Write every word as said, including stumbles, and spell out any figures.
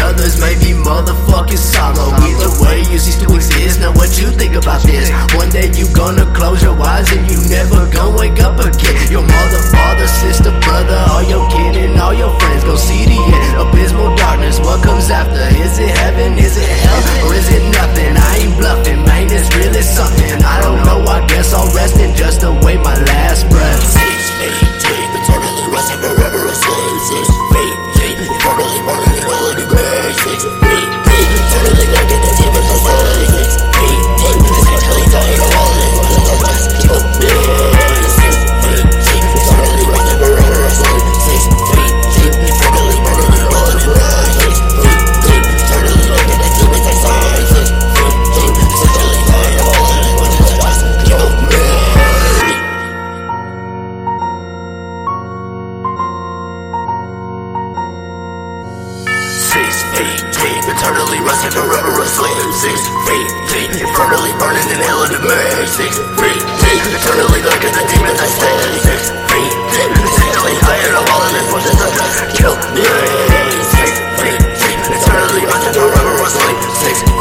others may be motherfucking sorrow. Either way, you cease to exist. Now what you think about this? One day you gonna close your eyes and you never gonna wake up again. Your mother, father, sister, brother, all your kid and all your friends go see the end. Abysmal darkness, what comes after? Is it heaven, is it hell, or is it nothing? I ain't bluffing, man, it's really something. I don't know, I guess I'll rest and just await my last breath. Six feet deep, eternally resting forever a slave. Six feet deep, eternally burning in hell in the grave. Six feet deep, eternally lurking the demons of slave. Six feet deep, essentially dying of all this was the rest of me. Six feet deep, eternally resting forever a slave. Six feet deep, eternally burning in hell in the grave. Six feet deep, eternally lurking the demons of slave. Six feet deep, essentially dying of all this was the rest of me. Six feet deep, eternally rusting forever a slave. Six feet deep, eternally burning in hell in the maze. Six feet deep, eternally lurking the demons I stay. Six feet deep, essentially higher of all of this was just a kill me. Six feet deep, eternally rusting forever a slave. Six